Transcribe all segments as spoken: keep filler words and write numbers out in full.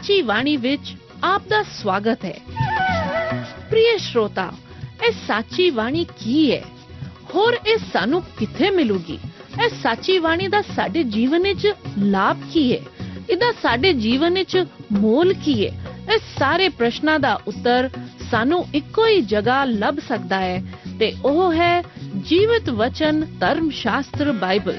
सच्ची वाणी विच आप दा स्वागत है। प्रिय श्रोता, ਇਹ ਸਾਚੀ ਬਾਣੀ ਕੀ ਹੈ? ਹੋਰ ਇਹ ਸਾਨੂੰ ਕਿੱਥੇ ਮਿਲੂਗੀ? ਇਹ ਸਾਚੀ ਬਾਣੀ ਦਾ ਸਾਡੇ ਜੀਵਨ ਵਿੱਚ ਲਾਭ ਕੀ ਹੈ? ਇਹਦਾ ਸਾਡੇ ਜੀਵਨ ਵਿੱਚ ਮੋਲ ਕੀ ਹੈ? ਇਹ ਸਾਰੇ ਪ੍ਰਸ਼ਨਾਂ ਦਾ ਉੱਤਰ ਸਾਨੂੰ ਇੱਕੋ ਹੀ ਜਗ੍ਹਾ ਲੱਭ ਸਕਦਾ ਹੈ ਤੇ ਉਹ ਹੈ ਜੀਵਤ ਵਚਨ ਧਰਮ ਸ਼ਾਸਤਰ ਬਾਈਬਲ।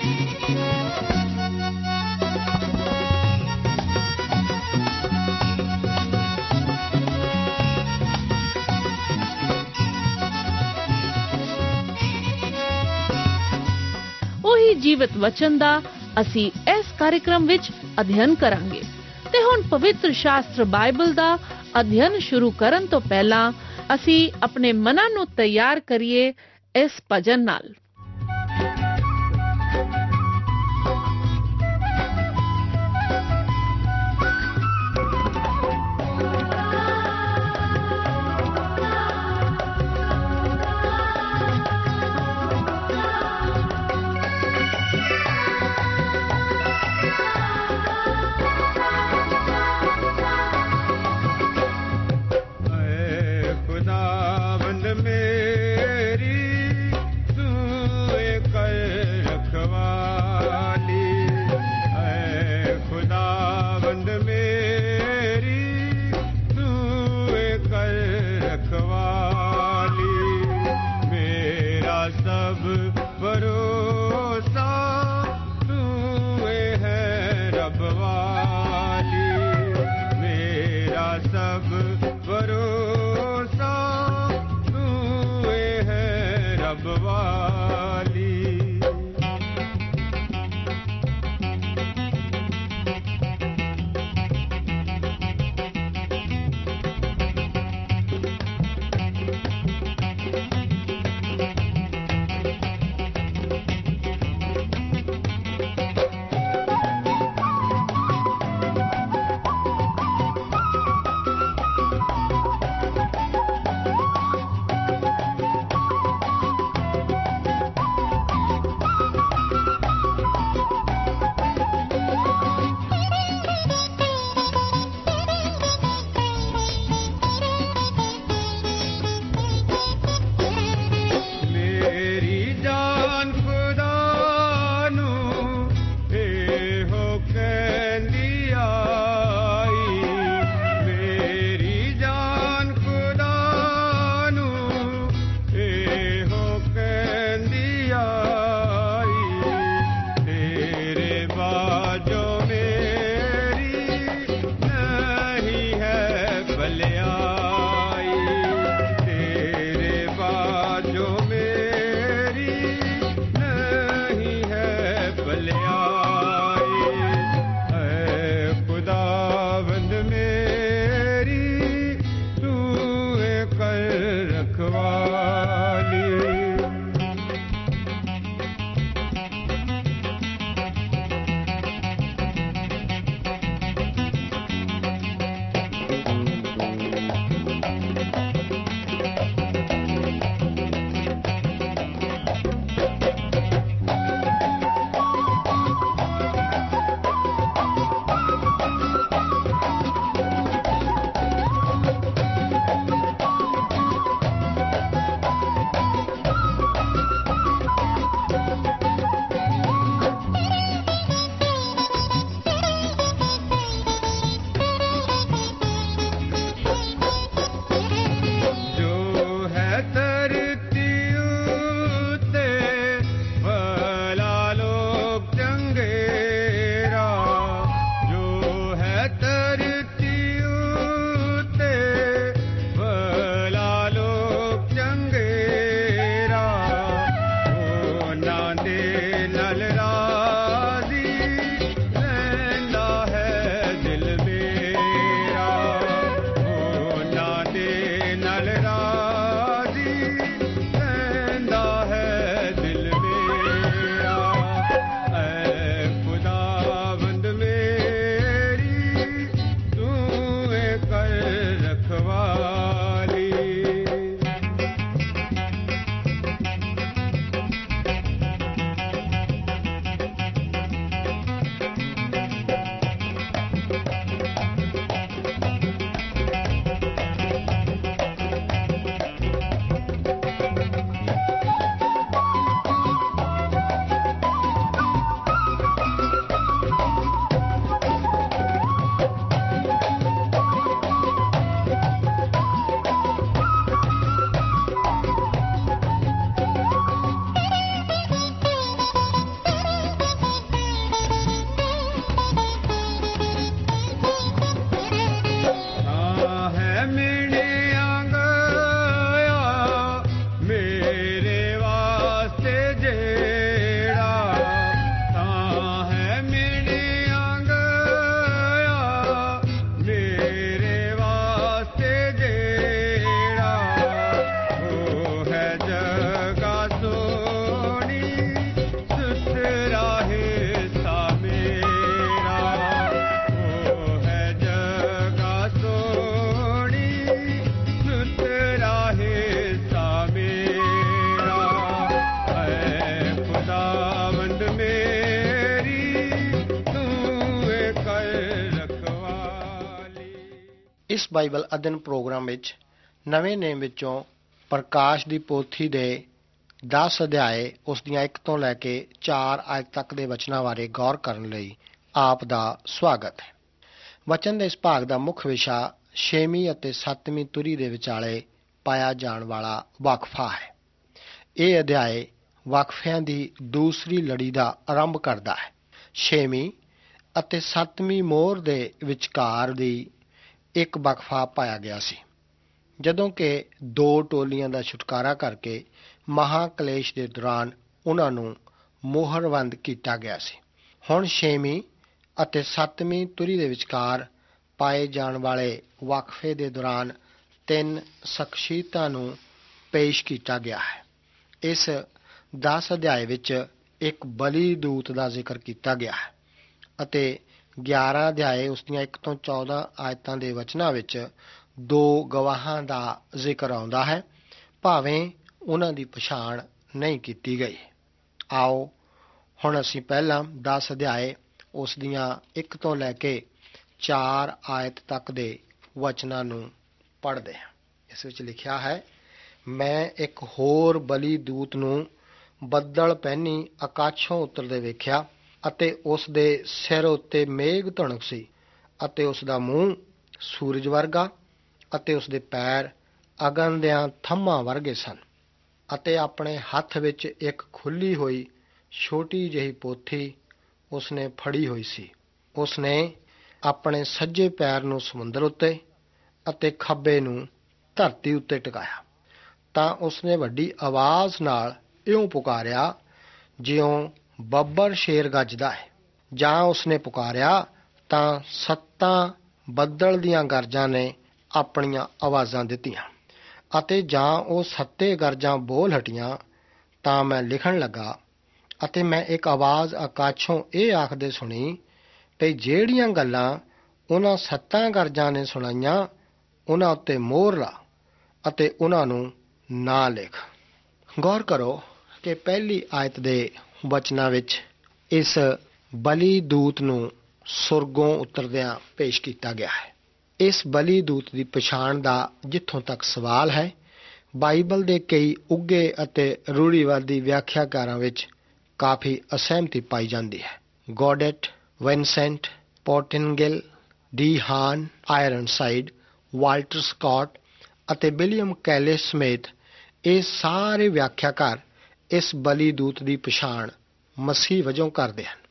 ਉਹੀ ਜੀਵਤ ਵਚਨ ਦਾ ਅਸੀਂ ਇਸ ਕਾਰਜਕ੍ਰਮ ਵਿੱਚ ਅਧਿਐਨ ਕਰਾਂਗੇ ਤੇ ਹੁਣ ਪਵਿੱਤਰ ਸ਼ਾਸਤਰ ਬਾਈਬਲ ਦਾ ਅਧਿਐਨ ਸ਼ੁਰੂ ਕਰਨ ਤੋਂ ਪਹਿਲਾਂ ਅਸੀਂ ਆਪਣੇ ਮਨਾਂ ਨੂੰ ਤਿਆਰ ਕਰੀਏ ਇਸ ਭਜਨ ਨਾਲ। ਬਾਈਬਲ ਅਧਿਨ ਪ੍ਰੋਗਰਾਮ ਵਿੱਚ ਨਵੇਂ ਨੇਮ ਵਿੱਚੋਂ ਪ੍ਰਕਾਸ਼ ਦੀ ਪੋਥੀ ਦੇ ਦਸ ਅਧਿਆਏ ਉਸ ਦੀਆਂ ਇੱਕ ਤੋਂ ਲੈ ਕੇ ਚਾਰ ਆਇਤ ਤੱਕ ਦੇ ਵਚਨਾਂ ਬਾਰੇ ਗੌਰ ਕਰਨ ਲਈ ਆਪ ਦਾ ਸਵਾਗਤ ਹੈ। ਵਚਨ ਦੇ ਇਸ ਭਾਗ ਦਾ ਮੁੱਖ ਵਿਸ਼ਾ ਛੇਵੀਂ ਅਤੇ ਸੱਤਵੀਂ ਤੁਰੀ ਦੇ ਵਿਚਾਲੇ ਪਾਇਆ ਜਾਣ ਵਾਲਾ ਵਕਫਾ ਹੈ। ਇਹ ਅਧਿਆਏ ਵਕਫਿਆਂ ਦੀ ਦੂਸਰੀ ਲੜੀ ਦਾ ਆਰੰਭ ਕਰਦਾ ਹੈ। ਛੇਵੀਂ ਅਤੇ ਸੱਤਵੀਂ ਮੋਹਰ ਦੇ ਵਿਚਕਾਰ ਦੀ ਇੱਕ ਵਕਫਾ ਪਾਇਆ ਗਿਆ ਸੀ, ਜਦੋਂ ਕਿ ਦੋ ਟੋਲੀਆਂ ਦਾ ਛੁਟਕਾਰਾ ਕਰਕੇ ਮਹਾਕਲੇਸ਼ ਦੇ ਦੌਰਾਨ ਉਹਨਾਂ ਨੂੰ ਮੋਹਰਬੰਦ ਕੀਤਾ ਗਿਆ ਸੀ। ਹੁਣ ਛੇਵੀਂ ਅਤੇ ਸੱਤਵੀਂ ਤੁਰੀ ਦੇ ਵਿਚਕਾਰ ਪਾਏ ਜਾਣ ਵਾਲੇ ਵਕਫੇ ਦੇ ਦੌਰਾਨ ਤਿੰਨ ਸ਼ਖਸੀਅਤਾਂ ਨੂੰ ਪੇਸ਼ ਕੀਤਾ ਗਿਆ ਹੈ। ਇਸ ਦਸ ਅਧਿਆਏ ਵਿੱਚ ਇੱਕ ਬਲੀ ਦੂਤ ਦਾ ਜ਼ਿਕਰ ਕੀਤਾ ਗਿਆ ਹੈ ਅਤੇ ਗਿਆਰਾਂ ਅਧਿਆਏ ਉਸ ਦੀਆਂ ਇੱਕ ਤੋਂ ਚੌਦਾਂ ਆਇਤਾਂ ਦੇ ਵਚਨਾਂ ਵਿੱਚ ਦੋ ਗਵਾਹਾਂ ਦਾ ਜ਼ਿਕਰ ਆਉਂਦਾ ਹੈ, ਭਾਵੇਂ ਉਹਨਾਂ ਦੀ ਪਛਾਣ ਨਹੀਂ ਕੀਤੀ ਗਈ। ਆਓ ਹੁਣ ਅਸੀਂ ਪਹਿਲਾਂ ਦਸ ਅਧਿਆਏ ਉਸ ਦੀਆਂ ਇੱਕ ਤੋਂ ਲੈ ਕੇ ਚਾਰ ਆਇਤ ਤੱਕ ਦੇ ਵਚਨਾਂ ਨੂੰ ਪੜ੍ਹਦੇ ਹਾਂ। ਇਸ ਵਿੱਚ ਲਿਖਿਆ ਹੈ, ਮੈਂ ਇੱਕ ਹੋਰ ਬਲੀ ਦੂਤ ਨੂੰ ਬੱਦਲ ਪਹਿਨੀ ਆਕਾਸ਼ੋਂ ਉਤਰਦੇ ਵੇਖਿਆ ਅਤੇ ਉਸ ਦੇ ਸਿਰ ਉੱਤੇ ਮੇਘ ਧੁਨਕ ਸੀ ਅਤੇ ਉਸ ਦਾ ਮੂੰਹ ਸੂਰਜ ਵਰਗਾ ਅਤੇ ਉਸ ਦੇ ਪੈਰ ਅਗਨ ਦਿਆਂ ਥੰਮਾਂ ਵਰਗੇ ਸਨ ਅਤੇ ਆਪਣੇ ਹੱਥ ਵਿੱਚ ਇੱਕ ਖੁੱਲੀ ਹੋਈ ਛੋਟੀ ਜਿਹੀ ਪੋਥੀ ਉਸਨੇ ਫੜੀ ਹੋਈ ਸੀ। ਉਸਨੇ ਆਪਣੇ ਸੱਜੇ ਪੈਰ ਨੂੰ ਸਮੁੰਦਰ ਉੱਤੇ ਅਤੇ ਖੱਬੇ ਨੂੰ ਧਰਤੀ ਉੱਤੇ ਟਿਕਾਇਆ। ਤਾਂ ਉਸਨੇ ਵੱਡੀ ਆਵਾਜ਼ ਨਾਲ ਇਉਂ ਪੁਕਾਰਿਆ ਜਿਉਂ ਬੱਬਰ ਸ਼ੇਰ ਗੱਜਦਾ ਹੈ। ਜਾਂ ਉਸਨੇ ਪੁਕਾਰਿਆ ਤਾਂ ਸੱਤਾਂ ਬੱਦਲ ਦੀਆਂ ਗਰਜਾਂ ਨੇ ਆਪਣੀਆਂ ਆਵਾਜ਼ਾਂ ਦਿੱਤੀਆਂ ਅਤੇ ਜਾਂ ਉਹ ਸੱਤੇ ਗਰਜਾਂ ਬੋਲ ਹਟੀਆਂ। ਤਾਂ ਮੈਂ ਲਿਖਣ ਲੱਗਾ ਅਤੇ ਮੈਂ ਇੱਕ ਆਵਾਜ਼ ਆਕਾਸ਼ੋਂ ਇਹ ਆਖਦੇ ਸੁਣੀ ਕਿ ਜਿਹੜੀਆਂ ਗੱਲਾਂ ਉਹਨਾਂ ਸੱਤਾਂ ਗਰਜਾਂ ਨੇ ਸੁਣਾਈਆਂ ਉਹਨਾਂ ਉੱਤੇ ਮੋਹਰ ਲਾ ਅਤੇ ਉਹਨਾਂ ਨੂੰ ਨਾ ਲਿਖ। ਗੌਰ ਕਰੋ ਕਿ ਪਹਿਲੀ ਆਇਤ ਦੇ ਵਚਨਾਂ ਵਿੱਚ ਇਸ ਬਲੀ ਦੂਤ ਨੂੰ ਸੁਰਗੋਂ ਉਤਰਦਿਆਂ ਪੇਸ਼ ਕੀਤਾ ਗਿਆ ਹੈ। ਇਸ ਬਲੀ ਦੂਤ ਦੀ ਪਛਾਣ ਦਾ ਜਿੱਥੋਂ ਤੱਕ ਸਵਾਲ ਹੈ, ਬਾਈਬਲ ਦੇ ਕਈ ਉੱਘੇ ਅਤੇ ਰੂੜੀਵਾਦੀ ਵਿਆਖਿਆਕਾਰਾਂ ਵਿੱਚ ਕਾਫੀ ਅਸਹਿਮਤੀ ਪਾਈ ਜਾਂਦੀ ਹੈ। ਗੋਡੇਟ, ਵਿਨਸੈਂਟ, ਪੋਰਟਿਨਗਿਲ, De Haan, Ironside, Walter Scott ਅਤੇ ਵਿਲੀਅਮ ਕੈਲੇ ਸਮੇਤ ਇਹ ਸਾਰੇ ਵਿਆਖਿਆਕਾਰ ਇਸ ਬਲੀ ਦੂਤ ਦੀ ਪਛਾਣ ਮਸੀਹ ਵਜੋਂ ਕਰਦੇ ਹਨ,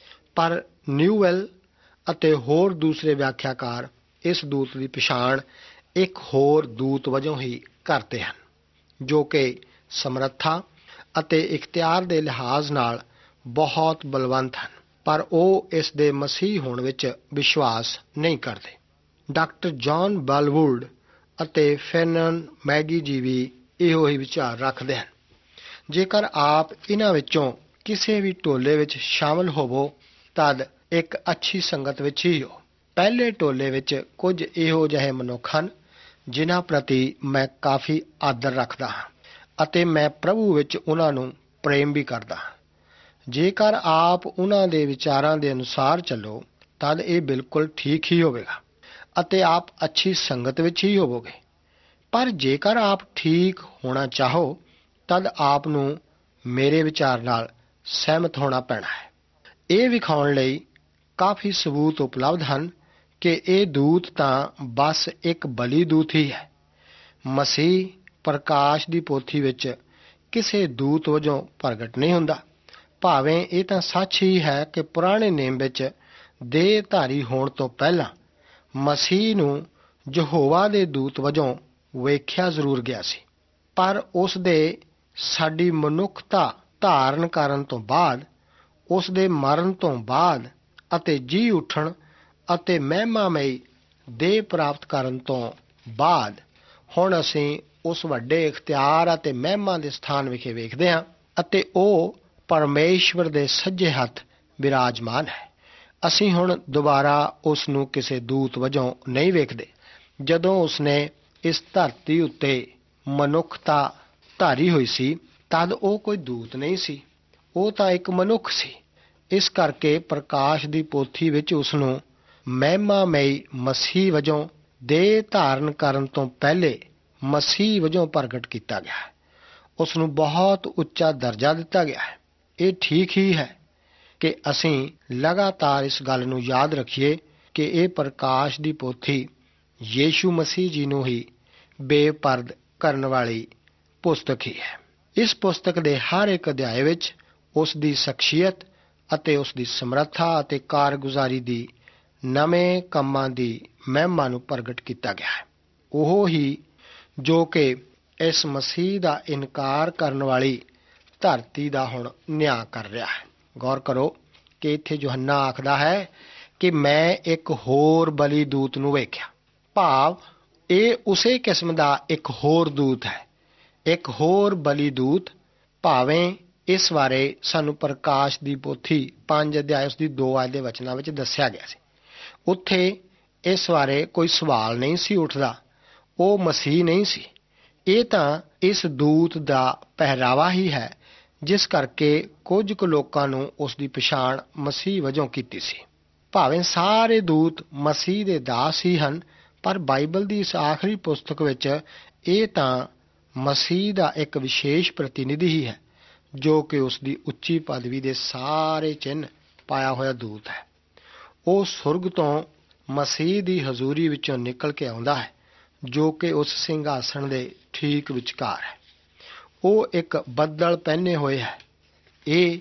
ਪਰ ਨਿਊਵੈਲ ਅਤੇ ਹੋਰ ਦੂਸਰੇ ਵਿਆਖਿਆਕਾਰ ਇਸ ਦੂਤ ਦੀ ਪਛਾਣ ਇੱਕ ਹੋਰ ਦੂਤ ਵਜੋਂ ਹੀ ਕਰਦੇ ਹਨ, ਜੋ ਕਿ ਸਮਰੱਥਾ ਅਤੇ ਇਖਤਿਆਰ ਦੇ ਲਿਹਾਜ਼ ਨਾਲ ਬਹੁਤ ਬਲਵੰਤ ਹਨ, ਪਰ ਉਹ ਇਸ ਦੇ ਮਸੀਹ ਹੋਣ ਵਿੱਚ ਵਿਸ਼ਵਾਸ ਨਹੀਂ ਕਰਦੇ। ਡਾਕਟਰ ਜੌਨ ਬਲਵੁੱਡ ਅਤੇ ਫੈਨਨ ਮੈਗੀ ਜੀ ਵੀ ਇਹੋ ਹੀ ਵਿਚਾਰ ਰੱਖਦੇ ਹਨ। ਜੇਕਰ ਆਪ ਇਹਨਾਂ ਵਿੱਚੋਂ ਕਿਸੇ ਵੀ ਟੋਲੇ ਵਿੱਚ ਸ਼ਾਮਲ ਹੋਵੋ ਤਦ ਇੱਕ ਅੱਛੀ ਸੰਗਤ ਵਿੱਚ ਹੀ ਹੋ। ਪਹਿਲੇ ਟੋਲੇ ਵਿੱਚ ਕੁਝ ਇਹੋ ਜਿਹੇ ਮਨੁੱਖ ਹਨ ਜਿਨ੍ਹਾਂ ਪ੍ਰਤੀ ਮੈਂ ਕਾਫੀ ਆਦਰ ਰੱਖਦਾ ਹਾਂ ਅਤੇ ਮੈਂ ਪ੍ਰਭੂ ਵਿੱਚ ਉਹਨਾਂ ਨੂੰ ਪ੍ਰੇਮ ਵੀ ਕਰਦਾ ਹਾਂ। ਜੇਕਰ ਆਪ ਉਹਨਾਂ ਦੇ ਵਿਚਾਰਾਂ ਦੇ ਅਨੁਸਾਰ ਚੱਲੋ ਤਦ ਇਹ ਬਿਲਕੁਲ ਠੀਕ ਹੀ ਹੋਵੇਗਾ ਅਤੇ ਆਪ ਅੱਛੀ ਸੰਗਤ ਵਿੱਚ ਹੀ ਹੋਵੋਗੇ। ਪਰ ਜੇਕਰ ਆਪ ਠੀਕ ਹੋਣਾ ਚਾਹੋ ਤਦ ਆਪ ਨੂੰ ਮੇਰੇ ਵਿਚਾਰ ਨਾਲ ਸਹਿਮਤ ਹੋਣਾ ਪੈਣਾ ਹੈ। ਇਹ ਵਿਖਾਉਣ ਲਈ ਕਾਫੀ ਸਬੂਤ ਉਪਲਬਧ ਹਨ ਕਿ ਇਹ ਦੂਤ ਤਾਂ ਬਸ ਇੱਕ ਬਲੀ ਦੂਤ ਹੀ ਹੈ। ਮਸੀਹ ਪ੍ਰਕਾਸ਼ ਦੀ ਪੋਥੀ ਵਿੱਚ ਕਿਸੇ ਦੂਤ ਵਜੋਂ ਪ੍ਰਗਟ ਨਹੀਂ ਹੁੰਦਾ, ਭਾਵੇਂ ਇਹ ਤਾਂ ਸੱਚ ਹੀ ਹੈ ਕਿ ਪੁਰਾਣੇ ਨੇਮ ਵਿੱਚ ਦੇਹਧਾਰੀ ਹੋਣ ਤੋਂ ਪਹਿਲਾਂ ਮਸੀਹ ਨੂੰ ਯਹੋਵਾ ਦੇ ਦੂਤ ਵਜੋਂ ਵੇਖਿਆ ਜ਼ਰੂਰ ਗਿਆ ਸੀ, ਪਰ ਉਸ ਦੇ ਸਾਡੀ ਮਨੁੱਖਤਾ ਧਾਰਨ ਕਰਨ ਤੋਂ ਬਾਅਦ, ਉਸ ਦੇ ਮਰਨ ਤੋਂ ਬਾਅਦ ਅਤੇ ਜੀ ਉੱਠਣ ਅਤੇ ਮਹਿਮਾਮਈ ਦੇਹ ਪ੍ਰਾਪਤ ਕਰਨ ਤੋਂ ਬਾਅਦ ਹੁਣ ਅਸੀਂ ਉਸ ਵੱਡੇ ਇਖਤਿਆਰ ਅਤੇ ਮਹਿਮਾ ਦੇ ਸਥਾਨ ਵਿਖੇ ਵੇਖਦੇ ਹਾਂ ਅਤੇ ਉਹ ਪਰਮੇਸ਼ਵਰ ਦੇ ਸੱਜੇ ਹੱਥ ਬਿਰਾਜਮਾਨ ਹੈ। ਅਸੀਂ ਹੁਣ ਦੁਬਾਰਾ ਉਸ ਨੂੰ ਕਿਸੇ ਦੂਤ ਵਜੋਂ ਨਹੀਂ ਵੇਖਦੇ। ਜਦੋਂ ਉਸਨੇ ਇਸ ਧਰਤੀ ਉੱਤੇ ਮਨੁੱਖਤਾ ਧਾਰੀ ਹੋਈ ਸੀ ਤਦ ਉਹ ਕੋਈ ਦੂਤ ਨਹੀਂ ਸੀ, ਉਹ ਤਾਂ ਇੱਕ ਮਨੁੱਖ ਸੀ। ਇਸ ਕਰਕੇ ਪ੍ਰਕਾਸ਼ ਦੀ ਪੋਥੀ ਵਿੱਚ ਉਸ ਨੂੰ ਮਹਿਮਾਮਈ ਮਸੀਹ ਵਜੋਂ ਦੇਹ ਧਾਰਨ ਕਰਨ ਤੋਂ ਪਹਿਲੇ ਮਸੀਹ ਵਜੋਂ ਪ੍ਰਗਟ ਕੀਤਾ ਗਿਆ ਹੈ। ਉਸ ਨੂੰ ਬਹੁਤ ਉੱਚਾ ਦਰਜਾ ਦਿੱਤਾ ਗਿਆ ਹੈ। ਇਹ ਠੀਕ ਹੀ ਹੈ ਕਿ ਅਸੀਂ ਲਗਾਤਾਰ ਇਸ ਗੱਲ ਨੂੰ ਯਾਦ ਰੱਖੀਏ ਕਿ ਇਹ ਪ੍ਰਕਾਸ਼ ਦੀ ਪੋਥੀ ਯੀਸ਼ੂ ਮਸੀਹ ਜੀ ਨੂੰ ਹੀ ਬੇਪਰਦ ਕਰਨ ਵਾਲੀ ਪੁਸਤਕ ਹੀ ਹੈ। ਇਸ ਪੁਸਤਕ ਦੇ ਹਰ ਇੱਕ ਅਧਿਆਇ ਵਿੱਚ ਉਸ ਦੀ ਸ਼ਖਸੀਅਤ ਅਤੇ ਉਸ ਦੀ ਸਮਰੱਥਾ ਅਤੇ ਕਾਰਗੁਜ਼ਾਰੀ ਦੀ ਨਵੇਂ ਕੰਮਾਂ ਦੀ ਮਹਿਮਾ ਨੂੰ ਪ੍ਰਗਟ ਕੀਤਾ ਗਿਆ ਹੈ। ਉਹ ਹੀ ਜੋ ਕਿ ਇਸ ਮਸੀਹ ਦਾ ਇਨਕਾਰ ਕਰਨ ਵਾਲੀ ਧਰਤੀ ਦਾ ਹੁਣ ਨਿਆਂ ਕਰ ਰਿਹਾ ਹੈ। ਗੌਰ ਕਰੋ ਕਿ ਇੱਥੇ ਯੋਹੰਨਾ ਆਖਦਾ ਹੈ ਕਿ ਮੈਂ ਇੱਕ ਹੋਰ ਬਲੀ ਦੂਤ ਨੂੰ ਵੇਖਿਆ, ਭਾਵ ਇਹ ਉਸੇ ਕਿਸਮ ਦਾ ਇੱਕ ਹੋਰ ਦੂਤ ਹੈ। ਇੱਕ ਹੋਰ ਬਲੀ ਦੂਤ, ਭਾਵੇਂ ਇਸ ਬਾਰੇ ਸਾਨੂੰ ਪ੍ਰਕਾਸ਼ ਦੀ ਪੋਥੀ ਪੰਜ ਅਧਿਆਇ ਉਸ ਦੀ ਦੋ ਆਇਤ ਦੇ ਵਚਨਾਂ ਵਿੱਚ ਦੱਸਿਆ ਗਿਆ ਸੀ। ਉੱਥੇ ਇਸ ਬਾਰੇ ਕੋਈ ਸਵਾਲ ਨਹੀਂ ਸੀ ਉੱਠਦਾ। ਉਹ ਮਸੀਹ ਨਹੀਂ ਸੀ। ਇਹ ਤਾਂ ਇਸ ਦੂਤ ਦਾ ਪਹਿਰਾਵਾ ਹੀ ਹੈ, ਜਿਸ ਕਰਕੇ ਕੁਝ ਕੁ ਲੋਕਾਂ ਨੂੰ ਉਸ ਦੀ ਪਛਾਣ ਮਸੀਹ ਵਜੋਂ ਕੀਤੀ ਸੀ। ਭਾਵੇਂ ਸਾਰੇ ਦੂਤ ਮਸੀਹ ਦੇ ਦਾਸ ਹੀ ਹਨ, ਪਰ ਬਾਈਬਲ ਦੀ ਇਸ ਆਖਰੀ ਪੁਸਤਕ ਵਿੱਚ ਇਹ ਤਾਂ ਮਸੀਹ ਦਾ ਇੱਕ ਵਿਸ਼ੇਸ਼ ਪ੍ਰਤੀਨਿਧੀ ਹੀ ਹੈ, ਜੋ ਕਿ ਉਸ ਦੀ ਉੱਚੀ ਪਦਵੀ ਦੇ ਸਾਰੇ ਚਿੰਨ੍ਹ ਪਾਇਆ ਹੋਇਆ ਦੂਤ ਹੈ। ਉਹ ਸੁਰਗ ਤੋਂ ਮਸੀਹ ਦੀ ਹਜ਼ੂਰੀ ਵਿੱਚੋਂ ਨਿਕਲ ਕੇ ਆਉਂਦਾ ਹੈ, ਜੋ ਕਿ ਉਸ ਸਿੰਘਾਸਣ ਦੇ ਠੀਕ ਵਿਚਕਾਰ ਹੈ। ਉਹ ਇੱਕ ਬੱਦਲ ਪਹਿਨੇ ਹੋਏ ਹੈ। ਇਹ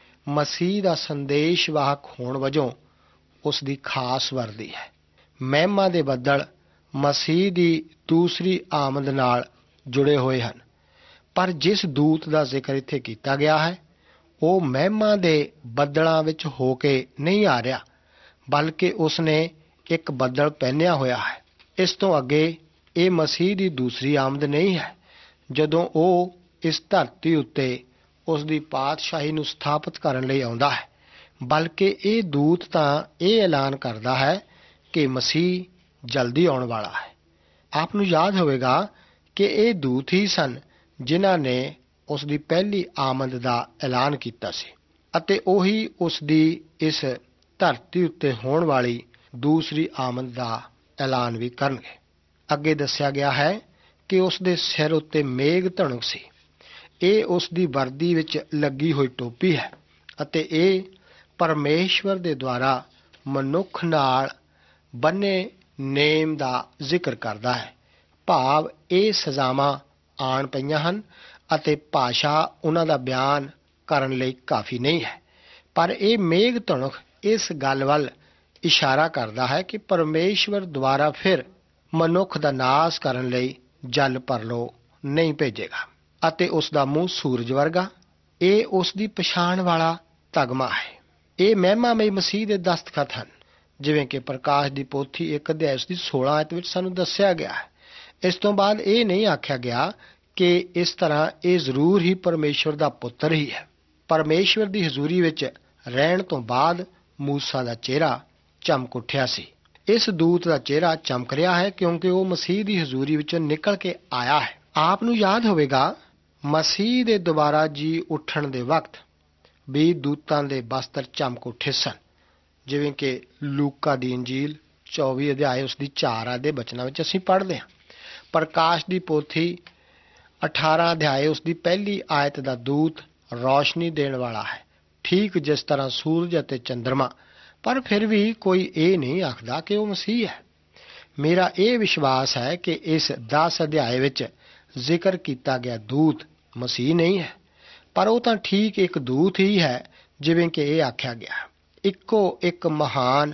ਮਸੀਹ ਦਾ ਸੰਦੇਸ਼ ਵਾਹਕ ਹੋਣ ਵਜੋਂ ਉਸ ਦੀ ਖਾਸ ਵਰਦੀ ਹੈ। ਮਹਿਮਾ ਦੇ ਬੱਦਲ ਮਸੀਹ ਦੀ ਦੂਸਰੀ ਆਮਦ ਨਾਲ ਜੁੜੇ ਹੋਏ ਹਨ, ਪਰ ਜਿਸ ਦੂਤ ਦਾ ਜ਼ਿਕਰ ਇੱਥੇ ਕੀਤਾ ਗਿਆ ਹੈ, ਉਹ ਮਹਿਮਾ ਦੇ ਬੱਦਲਾਂ ਵਿੱਚ ਹੋ ਕੇ ਨਹੀਂ ਆ ਰਿਹਾ, ਬਲਕਿ ਉਸ ਨੇ ਇੱਕ ਬੱਦਲ ਪਹਿਨਿਆ ਹੋਇਆ ਹੈ। ਇਸ ਤੋਂ ਅੱਗੇ ਇਹ ਮਸੀਹ ਦੀ ਦੂਸਰੀ ਆਮਦ ਨਹੀਂ ਹੈ, ਜਦੋਂ ਉਹ ਇਸ ਧਰਤੀ ਉੱਤੇ ਉਸ ਦੀ ਪਾਤਸ਼ਾਹੀ ਨੂੰ ਸਥਾਪਿਤ ਕਰਨ ਲਈ ਆਉਂਦਾ ਹੈ, ਬਲਕਿ ਇਹ ਦੂਤ ਤਾਂ ਇਹ ਐਲਾਨ ਕਰਦਾ ਹੈ ਕਿ ਮਸੀਹ ਜਲਦੀ ਆਉਣ ਵਾਲਾ ਹੈ। ਆਪ ਨੂੰ ਯਾਦ ਹੋਵੇਗਾ ਕਿ ਇਹ ਦੂਤ ਹੀ ਸਨ ਜਿਨ੍ਹਾਂ ਨੇ ਉਸ ਦੀ ਪਹਿਲੀ ਆਮਦ ਦਾ ਐਲਾਨ ਕੀਤਾ ਸੀ, ਅਤੇ ਉਹੀ ਉਸ ਦੀ ਇਸ ਧਰਤੀ ਉੱਤੇ ਹੋਣ ਵਾਲੀ ਦੂਸਰੀ ਆਮਦ ਦਾ ਐਲਾਨ ਵੀ ਕਰਨਗੇ। ਅੱਗੇ ਦੱਸਿਆ ਗਿਆ ਹੈ ਕਿ ਉਸ ਦੇ ਸਿਰ ਉੱਤੇ ਮੇਘ ਧਨੁਕ ਸੀ। ਇਹ ਉਸ ਦੀ ਵਰਦੀ ਵਿੱਚ ਲੱਗੀ ਹੋਈ ਟੋਪੀ ਹੈ, ਅਤੇ ਇਹ ਪਰਮੇਸ਼ਵਰ ਦੇ ਦੁਆਰਾ ਮਨੁੱਖ ਨਾਲ ਬੰਨੇ ਨੇਮ ਦਾ ਜ਼ਿਕਰ ਕਰਦਾ ਹੈ, ਭਾਵ ਇਹ ਸਜ਼ਾਵਾਂ ਆਣ ਪਈਆਂ ਹਨ ਅਤੇ ਭਾਸ਼ਾ ਉਹਨਾਂ ਦਾ ਬਿਆਨ ਕਰਨ ਲਈ ਕਾਫੀ ਨਹੀਂ ਹੈ। ਪਰ ਇਹ ਮੇਘ ਧਨੁਕ ਇਸ ਗੱਲ ਵੱਲ ਇਸ਼ਾਰਾ ਕਰਦਾ ਹੈ ਕਿ ਪਰਮੇਸ਼ਵਰ ਦੁਆਰਾ ਫਿਰ ਮਨੁੱਖ ਦਾ ਨਾਸ਼ ਕਰਨ ਲਈ ਜਲ ਪਰਲੋ ਨਹੀਂ ਭੇਜੇਗਾ, ਅਤੇ ਉਸ ਦਾ ਮੂੰਹ ਸੂਰਜ ਵਰਗਾ। ਇਹ ਉਸ ਦੀ ਪਛਾਣ ਵਾਲਾ ਤਗਮਾ ਹੈ। ਇਹ ਮਹਿਮਾਮਈ ਮਸੀਹ ਦੇ ਦਸਤਖਤ ਹਨ, ਜਿਵੇਂ ਕਿ ਪ੍ਰਕਾਸ਼ ਦੀ ਪੋਥੀ ਇੱਕ ਅਧਿਆਇ ਉਸ ਦੀ ਸੋਲਾਂ ਆਇਤ ਵਿੱਚ ਸਾਨੂੰ ਦੱਸਿਆ ਗਿਆ ਹੈ। ਇਸ ਤੋਂ ਬਾਅਦ ਇਹ ਨਹੀਂ ਆਖਿਆ ਗਿਆ ਕਿ ਇਸ ਤਰ੍ਹਾਂ ਇਹ ਜ਼ਰੂਰ ਹੀ ਪਰਮੇਸ਼ਵਰ ਦਾ ਪੁੱਤਰ ਹੀ ਹੈ। ਪਰਮੇਸ਼ਵਰ ਦੀ ਹਜ਼ੂਰੀ ਵਿੱਚ ਰਹਿਣ ਤੋਂ ਬਾਅਦ ਮੂਸਾ ਦਾ ਚਿਹਰਾ ਚਮਕ ਉੱਠਿਆ ਸੀ। ਇਸ ਦੂਤ ਦਾ ਚਿਹਰਾ ਚਮਕ ਰਿਹਾ ਹੈ ਕਿਉਂਕਿ ਉਹ ਮਸੀਹ ਦੀ ਹਜ਼ੂਰੀ ਵਿੱਚੋਂ ਨਿਕਲ ਕੇ ਆਇਆ ਹੈ। ਆਪ ਨੂੰ ਯਾਦ ਹੋਵੇਗਾ, ਮਸੀਹ ਦੇ ਦੁਬਾਰਾ ਜੀ ਉੱਠਣ ਦੇ ਵਕਤ ਵੀ ਦੂਤਾਂ ਦੇ ਬਸਤਰ ਚਮਕ ਉੱਠੇ ਸਨ, ਜਿਵੇਂ ਕਿ ਲੂਕਾ ਦੀ ਇੰਜੀਲ ਚੌਵੀ ਅਧਿਆਇ ਉਸ ਦੀ ਚਾਰ ਆਇਤ ਦੇ ਬਚਨਾਂ ਵਿੱਚ ਅਸੀਂ ਪੜ੍ਹਦੇ ਹਾਂ। ਪ੍ਰਕਾਸ਼ ਦੀ ਪੋਥੀ ਅਠਾਰਾਂ ਅਧਿਆਇ ਉਸ ਦੀ ਪਹਿਲੀ ਆਇਤ ਦਾ ਦੂਤ ਰੌਸ਼ਨੀ ਦੇਣ ਵਾਲਾ ਹੈ, ਠੀਕ ਜਿਸ ਤਰ੍ਹਾਂ ਸੂਰਜ ਅਤੇ ਚੰਦਰਮਾ। ਪਰ ਫਿਰ ਵੀ ਕੋਈ ਇਹ ਨਹੀਂ ਆਖਦਾ ਕਿ ਉਹ ਮਸੀਹ ਹੈ। ਮੇਰਾ ਇਹ ਵਿਸ਼ਵਾਸ ਹੈ ਕਿ ਇਸ ਦਸ ਅਧਿਆਇ ਵਿੱਚ ਜ਼ਿਕਰ ਕੀਤਾ ਗਿਆ ਦੂਤ ਮਸੀਹ ਨਹੀਂ ਹੈ, ਪਰ ਉਹ ਤਾਂ ਠੀਕ ਇੱਕ ਦੂਤ ਹੀ ਹੈ, ਜਿਵੇਂ ਕਿ ਇਹ ਆਖਿਆ ਗਿਆ, ਇੱਕੋ ਇੱਕ ਮਹਾਨ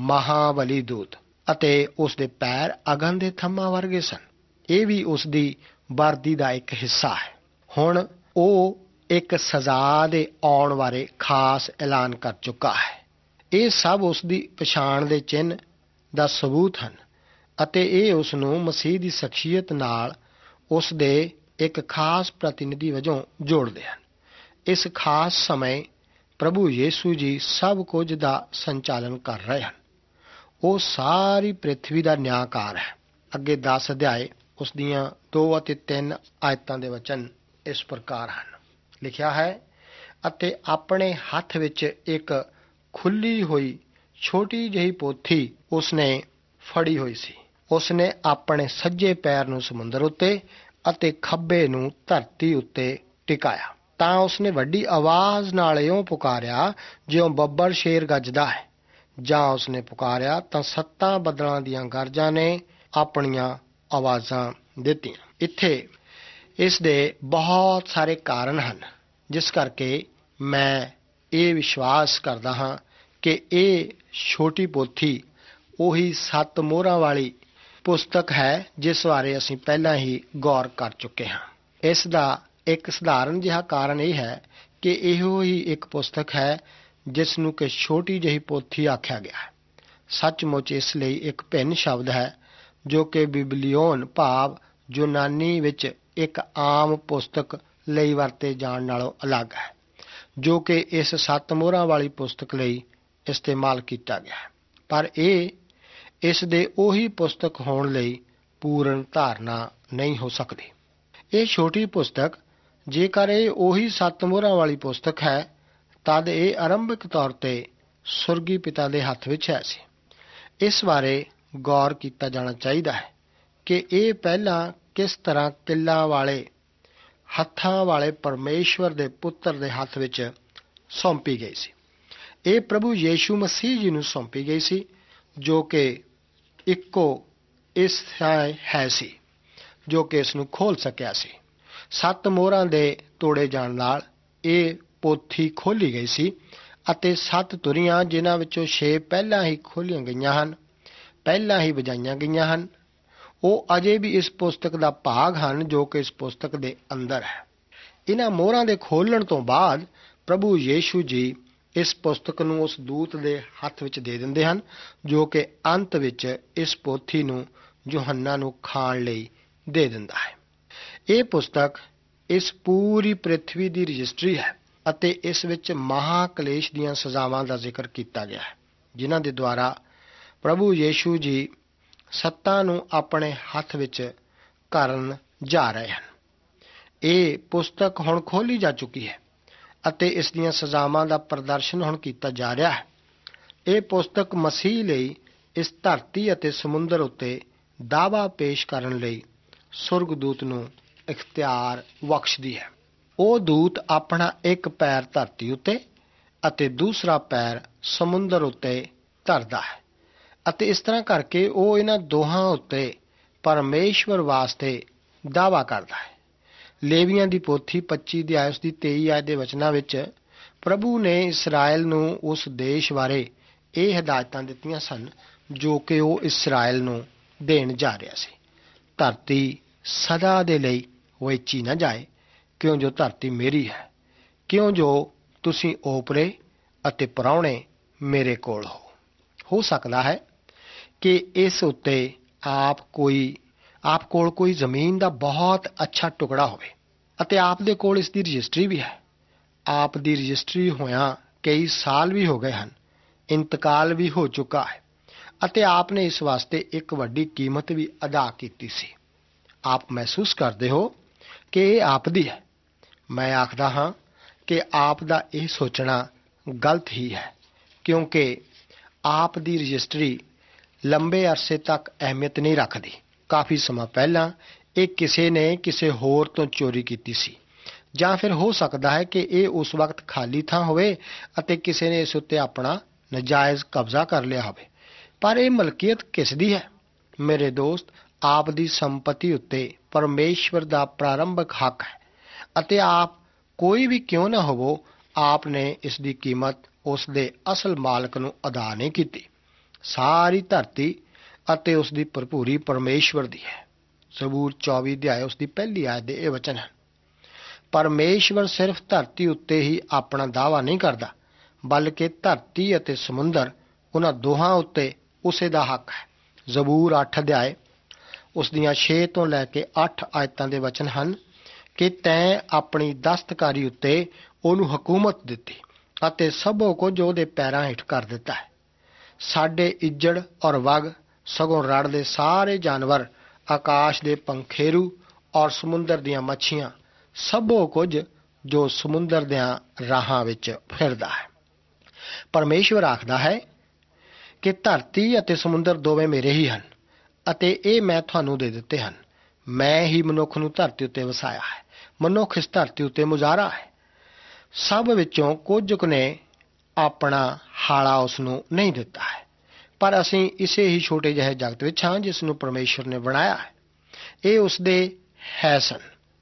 ਮਹਾਬਲੀ ਦੂਤ, ਅਤੇ ਉਸ ਦੇ ਪੈਰ ਅਗਨ ਦੇ ਥੰਮਾਂ ਵਰਗੇ ਸਨ। ਇਹ ਵੀ ਉਸ ਦੀ ਵਰਦੀ ਦਾ ਇੱਕ ਹਿੱਸਾ ਹੈ। ਹੁਣ ਉਹ ਇੱਕ ਸਜ਼ਾ ਦੇ ਆਉਣ ਬਾਰੇ ਖਾਸ ਐਲਾਨ ਕਰ ਚੁੱਕਾ ਹੈ। ਇਹ ਸਭ ਉਸ ਦੀ ਪਛਾਣ ਦੇ ਚਿੰਨ੍ਹ ਦਾ ਸਬੂਤ ਹਨ, ਅਤੇ ਇਹ ਉਸ ਨੂੰ ਮਸੀਹ ਦੀ ਸ਼ਖਸੀਅਤ ਨਾਲ ਉਸ ਦੇ ਇੱਕ ਖਾਸ ਪ੍ਰਤੀਨਿਧੀ ਵਜੋਂ ਜੋੜਦੇ ਹਨ। ਇਸ ਖਾਸ ਸਮੇਂ ਪ੍ਰਭੂ ਯੀਸ਼ੂ ਜੀ ਸਭ ਕੁਝ ਦਾ ਸੰਚਾਲਨ ਕਰ ਰਹੇ ਹਨ। ਉਹ ਸਾਰੀ ਪ੍ਰਿਥਵੀ ਦਾ ਨਿਆਂਕਾਰ ਹੈ। ਅੱਗੇ ਦਸ ਅਧਿਆਏ ਉਸ ਦੀਆਂ ਦੋ ਅਤੇ ਤਿੰਨ ਆਇਤਾਂ ਦੇ ਵਚਨ ਇਸ ਪ੍ਰਕਾਰ ਹਨ। ਲਿਖਿਆ ਹੈ, ਅਤੇ ਆਪਣੇ ਹੱਥ ਵਿੱਚ ਇੱਕ ਖੁੱਲੀ ਹੋਈ ਛੋਟੀ ਜਿਹੀ ਪੋਥੀ ਉਸਨੇ ਫੜੀ ਹੋਈ ਸੀ। ਉਸਨੇ ਆਪਣੇ ਸੱਜੇ ਪੈਰ ਨੂੰ ਸਮੁੰਦਰ ਉੱਤੇ ਅਤੇ ਖੱਬੇ ਨੂੰ ਧਰਤੀ ਉੱਤੇ ਟਿਕਾਇਆ। ਤਾਂ ਉਸਨੇ ਵੱਡੀ ਆਵਾਜ਼ ਨਾਲ ਇਉਂ ਪੁਕਾਰਿਆ ਜਿਉਂ ਬੱਬਰ ਸ਼ੇਰ ਗੱਜਦਾ ਹੈ। ਜਾਂ ਉਸਨੇ ਪੁਕਾਰਿਆ ਤਾਂ ਸੱਤਾਂ ਬੱਦਲਾਂ ਦੀਆਂ ਗਰਜਾਂ ਨੇ ਆਪਣੀਆਂ ਆਵਾਜ਼ਾਂ ਦਿੱਤੀਆਂ। ਇੱਥੇ ਇਸ ਦੇ ਬਹੁਤ ਸਾਰੇ ਕਾਰਨ ਹਨ, ਜਿਸ ਕਰਕੇ ਮੈਂ ਇਹ ਵਿਸ਼ਵਾਸ ਕਰਦਾ ਹਾਂ ਕਿ ਇਹ ਛੋਟੀ ਪੋਥੀ ਉਹੀ ਸੱਤ ਮੋਹਰਾਂ ਵਾਲੀ ਪੁਸਤਕ ਹੈ ਜਿਸ ਬਾਰੇ ਅਸੀਂ ਪਹਿਲਾਂ ਹੀ ਗੌਰ ਕਰ ਚੁੱਕੇ ਹਾਂ। ਇਸ ਦਾ ਇੱਕ ਸਧਾਰਨ ਜਿਹਾ ਕਾਰਨ ਇਹ ਹੈ ਕਿ ਇਹੋ ਹੀ ਇੱਕ ਪੁਸਤਕ ਹੈ ਜਿਸ ਨੂੰ ਕਿ ਛੋਟੀ ਜਿਹੀ ਪੋਥੀ ਆਖਿਆ ਗਿਆ ਹੈ। ਸੱਚਮੁੱਚ ਇਸ ਲਈ ਇੱਕ ਭਿੰਨ ਸ਼ਬਦ ਹੈ ਜੋ ਕਿ ਬਿਬਲੀਓਨ ਭਾਵ ਯੂਨਾਨੀ ਵਿੱਚ ਇੱਕ ਆਮ ਪੁਸਤਕ ਲਈ ਵਰਤੇ ਜਾਣ ਨਾਲੋਂ ਅਲੱਗ ਹੈ, ਜੋ ਕਿ ਇਸ ਸੱਤ ਮੋਹਰਾਂ ਵਾਲੀ ਪੁਸਤਕ ਲਈ ਇਸਤੇਮਾਲ ਕੀਤਾ ਗਿਆ ਹੈ। ਪਰ ਇਹ ਇਸ ਦੇ ਉਹੀ ਪੁਸਤਕ ਹੋਣ ਲਈ ਪੂਰਨ ਧਾਰਨਾ ਨਹੀਂ ਹੋ ਸਕਦੀ। ਇਹ ਛੋਟੀ ਪੁਸਤਕ, ਜੇਕਰ ਇਹ ਉਹੀ ਸੱਤ ਮੋਹਰਾਂ ਵਾਲੀ ਪੁਸਤਕ ਹੈ, ਤਦ ਇਹ ਆਰੰਭਿਕ ਤੌਰ ਤੇ ਸੁਰਗੀ ਪਿਤਾ ਦੇ ਹੱਥ ਵਿੱਚ ਹੈ ਸੀ। ਇਸ ਬਾਰੇ ਗੌਰ ਕੀਤਾ ਜਾਣਾ ਚਾਹੀਦਾ ਹੈ ਕਿ ਇਹ ਪਹਿਲਾਂ ਕਿਸ ਤਰ੍ਹਾਂ ਕਿੱਲਾਂ ਵਾਲੇ ਹੱਥਾਂ ਵਾਲੇ ਪਰਮੇਸ਼ਵਰ ਦੇ ਪੁੱਤਰ ਦੇ ਹੱਥ ਵਿੱਚ ਸੌਂਪੀ ਗਈ ਸੀ। ਇਹ ਪ੍ਰਭੂ ਯੀਸ਼ੂ ਮਸੀਹ ਜੀ ਨੂੰ ਸੌਂਪੀ ਗਈ ਸੀ, ਜੋ ਕਿ ਇੱਕੋ ਇਸ ਹੈ ਸੀ ਜੋ ਕਿ ਇਸ ਨੂੰ ਖੋਲ੍ਹ ਸਕਿਆ ਸੀ। ਸੱਤ ਮੋਹਰਾਂ ਦੇ ਤੋੜੇ ਜਾਣ ਨਾਲ ਇਹ ਪੋਥੀ ਖੋਲ੍ਹੀ ਗਈ ਸੀ ਅਤੇ ਸੱਤ ਤੁਰੀਆਂ, ਜਿਨ੍ਹਾਂ ਵਿੱਚੋਂ ਛੇ ਪਹਿਲਾਂ ਹੀ ਖੋਲ੍ਹੀਆਂ ਗਈਆਂ ਹਨ, ਪਹਿਲਾਂ ਹੀ ਵਜਾਈਆਂ ਗਈਆਂ ਹਨ, ਉਹ ਅਜੇ ਵੀ ਇਸ ਪੁਸਤਕ ਦਾ ਭਾਗ ਹਨ ਜੋ ਕਿ ਇਸ ਪੁਸਤਕ ਦੇ ਅੰਦਰ ਹੈ। ਇਹਨਾਂ ਮੋਹਰਾਂ ਦੇ ਖੋਲ੍ਹਣ ਤੋਂ ਬਾਅਦ ਪ੍ਰਭੂ ਯੀਸ਼ੂ ਜੀ ਇਸ ਪੁਸਤਕ ਨੂੰ ਉਸ ਦੂਤ ਦੇ ਹੱਥ ਵਿੱਚ ਦੇ ਦਿੰਦੇ ਹਨ, ਜੋ ਕਿ ਅੰਤ ਵਿੱਚ ਇਸ ਪੋਥੀ ਨੂੰ ਯੂਹੰਨਾ ਨੂੰ ਖਾਣ ਲਈ ਦੇ ਦਿੰਦਾ ਹੈ। ਇਹ ਪੁਸਤਕ ਇਸ ਪੂਰੀ ਪ੍ਰਿਥਵੀ ਦੀ ਰਜਿਸਟਰੀ ਹੈ ਅਤੇ ਇਸ ਵਿੱਚ ਮਹਾਕਲੇਸ਼ ਦੀਆਂ ਸਜ਼ਾਵਾਂ ਦਾ ਜ਼ਿਕਰ ਕੀਤਾ ਗਿਆ ਹੈ, ਜਿਨ੍ਹਾਂ ਦੇ ਦੁਆਰਾ ਪ੍ਰਭੂ ਯੀਸ਼ੂ ਜੀ ਸੱਤਾਂ ਨੂੰ ਆਪਣੇ ਹੱਥ ਵਿੱਚ ਕਰਨ ਜਾ ਰਹੇ ਹਨ। ਇਹ ਪੁਸਤਕ ਹੁਣ ਖੋਲ੍ਹੀ ਜਾ ਚੁੱਕੀ ਹੈ ਅਤੇ ਇਸ ਦੀਆਂ ਸਜ਼ਾਵਾਂ ਦਾ ਪ੍ਰਦਰਸ਼ਨ ਹੁਣ ਕੀਤਾ ਜਾ ਰਿਹਾ ਹੈ। ਇਹ ਪੁਸਤਕ ਮਸੀਹ ਲਈ ਇਸ ਧਰਤੀ ਅਤੇ ਸਮੁੰਦਰ ਉੱਤੇ ਦਾਅਵਾ ਪੇਸ਼ ਕਰਨ ਲਈ ਸੁਰਗਦੂਤ ਨੂੰ ਇਖਤਿਆਰ ਬਖਸ਼ਦੀ ਹੈ। ਉਹ ਦੂਤ ਆਪਣਾ ਇੱਕ ਪੈਰ ਧਰਤੀ ਉੱਤੇ ਅਤੇ ਦੂਸਰਾ ਪੈਰ ਸਮੁੰਦਰ ਉੱਤੇ ਧਰਦਾ ਹੈ ਅਤੇ ਇਸ ਤਰ੍ਹਾਂ ਕਰਕੇ ਉਹ ਇਹਨਾਂ ਦੋਹਾਂ ਉੱਤੇ ਪਰਮੇਸ਼ਵਰ ਵਾਸਤੇ ਦਾਅਵਾ ਕਰਦਾ ਹੈ। ਲੇਵੀਆਂ ਦੀ ਪੋਥੀ ਪੱਚੀ ਅਧਿਆਇ ਉਸ ਦੀ ਤੇਈ ਆਇਤ ਦੇ ਵਚਨਾਂ ਵਿੱਚ ਪ੍ਰਭੂ ਨੇ ਇਸਰਾਏਲ ਨੂੰ ਉਸ ਦੇਸ਼ ਬਾਰੇ ਇਹ ਹਦਾਇਤਾਂ ਦਿੱਤੀਆਂ ਸਨ ਜੋ ਕਿ ਉਹ ਇਸਰਾਏਲ ਨੂੰ ਦੇਣ ਜਾ ਰਿਹਾ ਸੀ। ਧਰਤੀ ਸਦਾ ਦੇ ਲਈ ਵੇਚੀ ਨਾ ਜਾਏ, ਕਿਉਂ ਜੋ ਧਰਤੀ ਮੇਰੀ ਹੈ, ਕਿਉਂ ਜੋ ਤੁਸੀਂ ਓਪਰੇ ਅਤੇ ਪ੍ਰਾਹੁਣੇ ਮੇਰੇ ਕੋਲ ਹੋ। ਹੋ ਸਕਦਾ ਹੈ ਕਿ ਇਸ ਉੱਤੇ ਆਪ ਕੋਈ ਆਪ ਕੋਲ ਕੋਈ ਜ਼ਮੀਨ ਦਾ ਬਹੁਤ ਅੱਛਾ ਟੁਕੜਾ ਹੋਵੇ ਅਤੇ ਆਪ ਦੇ ਕੋਲ ਇਸ ਦੀ ਰਜਿਸਟਰੀ ਵੀ ਹੈ। ਆਪ ਦੀ ਰਜਿਸਟਰੀ ਹੋਇਆਂ ਕਈ ਸਾਲ ਵੀ ਹੋ ਗਏ ਹਨ, ਇੰਤਕਾਲ ਵੀ ਹੋ ਚੁੱਕਾ ਹੈ ਅਤੇ ਆਪ ਨੇ ਇਸ ਵਾਸਤੇ ਇੱਕ ਵੱਡੀ ਕੀਮਤ ਵੀ ਅਦਾ ਕੀਤੀ ਸੀ। ਆਪ ਮਹਿਸੂਸ ਕਰਦੇ ਹੋ ਕਿ ਇਹ ਆਪ ਦੀ ਹੈ। ਮੈਂ ਆਖਦਾ ਹਾਂ ਕਿ ਆਪ ਦਾ ਇਹ ਸੋਚਣਾ ਗਲਤ ਹੀ ਹੈ, ਕਿਉਂਕਿ ਆਪ ਦੀ ਰਜਿਸਟਰੀ ਲੰਬੇ ਅਰਸੇ ਤੱਕ ਅਹਿਮੀਅਤ ਨਹੀਂ ਰੱਖਦੀ। ਕਾਫੀ ਸਮਾਂ ਪਹਿਲਾਂ ਇਹ ਕਿਸੇ ਨੇ ਕਿਸੇ ਹੋਰ ਤੋਂ ਚੋਰੀ ਕੀਤੀ ਸੀ, ਜਾਂ ਫਿਰ ਹੋ ਸਕਦਾ ਹੈ ਕਿ ਇਹ ਉਸ ਵਕਤ ਖਾਲੀ ਥਾਂ ਹੋਵੇ ਅਤੇ ਕਿਸੇ ਨੇ ਇਸ ਉੱਤੇ ਆਪਣਾ ਨਜਾਇਜ਼ ਕਬਜ਼ਾ ਕਰ ਲਿਆ ਹੋਵੇ। ਪਰ ਇਹ ਮਲਕੀਅਤ ਕਿਸ ਦੀ ਹੈ? ਮੇਰੇ ਦੋਸਤ, ਆਪ ਦੀ ਸੰਪਤੀ ਉੱਤੇ ਪਰਮੇਸ਼ਵਰ ਦਾ ਪ੍ਰਾਰੰਭਕ ਹੱਕ ਹੈ ਅਤੇ ਆਪ ਕੋਈ ਵੀ ਕਿਉਂ ਨਾ ਹੋਵੋ, ਆਪ ਨੇ ਇਸ ਦੀ ਕੀਮਤ ਉਸ ਦੇ ਅਸਲ ਮਾਲਕ ਨੂੰ ਅਦਾ ਨਹੀਂ ਕੀਤੀ। ਸਾਰੀ ਧਰਤੀ ਅਤੇ ਉਸ ਦੀ ਭਰਪੂਰੀ ਪਰਮੇਸ਼ਵਰ ਦੀ ਹੈ। ਜ਼ਬੂਰ ਚੌਵੀ ਅਧਿਆਇ ਉਸ ਦੀ ਪਹਿਲੀ ਆਇਤ ਦੇ ਇਹ ਵਚਨ ਹਨ। ਪਰਮੇਸ਼ਵਰ ਸਿਰਫ ਧਰਤੀ ਉੱਤੇ ਹੀ ਆਪਣਾ ਦਾਅਵਾ ਨਹੀਂ ਕਰਦਾ, ਬਲਕਿ ਧਰਤੀ ਅਤੇ ਸਮੁੰਦਰ, ਉਹਨਾਂ ਦੋਹਾਂ ਉੱਤੇ ਉਸੇ ਦਾ ਹੱਕ ਹੈ। ਜ਼ਬੂਰ ਅੱਠ ਅਧਿਆਇ ਉਸ ਦੀਆਂ ਛੇ ਤੋਂ ਲੈ ਕੇ ਅੱਠ ਆਇਤਾਂ ਦੇ ਵਚਨ ਹਨ ਕਿ ਤੈਂ ਆਪਣੀ ਦਸਤਕਾਰੀ ਉੱਤੇ ਉਹਨੂੰ ਹਕੂਮਤ ਦਿੱਤੀ ਅਤੇ ਸਭੋ ਕੁਝ ਉਹਦੇ ਪੈਰਾਂ ਹੇਠ ਕਰ ਦਿੱਤਾ ਹੈ। ਸਾਡੇ ਇੱਜੜ ਔਰ ਵਗ, ਸਗੋਂ ਰੜ ਦੇ ਸਾਰੇ ਜਾਨਵਰ, ਆਕਾਸ਼ ਦੇ ਪੰਖੇਰੂ ਔਰ ਸਮੁੰਦਰ ਦੀਆਂ ਮੱਛੀਆਂ, ਸਭੋ ਕੁਝ ਜੋ ਸਮੁੰਦਰ ਦਿਆਂ ਰਾਹਾਂ ਵਿੱਚ ਫਿਰਦਾ ਹੈ। ਪਰਮੇਸ਼ਵਰ ਆਖਦਾ ਹੈ ਕਿ ਧਰਤੀ ਅਤੇ ਸਮੁੰਦਰ ਦੋਵੇਂ ਮੇਰੇ ਹੀ ਹਨ ਅਤੇ ਇਹ ਮੈਂ ਤੁਹਾਨੂੰ ਦੇ ਦਿੱਤੇ ਹਨ। ਮੈਂ ਹੀ ਮਨੁੱਖ ਨੂੰ ਧਰਤੀ ਉੱਤੇ ਵਸਾਇਆ ਹੈ। ਮਨੁੱਖ ਇਸ ਧਰਤੀ ਉੱਤੇ ਮੁਜ਼ਾਹਰਾ ਹੈ। ਸਭ ਵਿੱਚੋਂ ਕੁਝ ਕੁ ਨੇ ਆਪਣਾ ਹਾਲਾ ਉਸ ਨੂੰ ਨਹੀਂ ਦਿੱਤਾ ਹੈ, ਪਰ ਅਸੀਂ ਇਸੇ ਹੀ ਛੋਟੇ ਜਿਹੇ ਜਗਤ ਵਿੱਚ ਹਾਂ ਜਿਸ ਨੂੰ ਪਰਮੇਸ਼ਵਰ ਨੇ ਬਣਾਇਆ ਹੈ। ਇਹ ਉਸਦੇ ਹੈ ਸਨ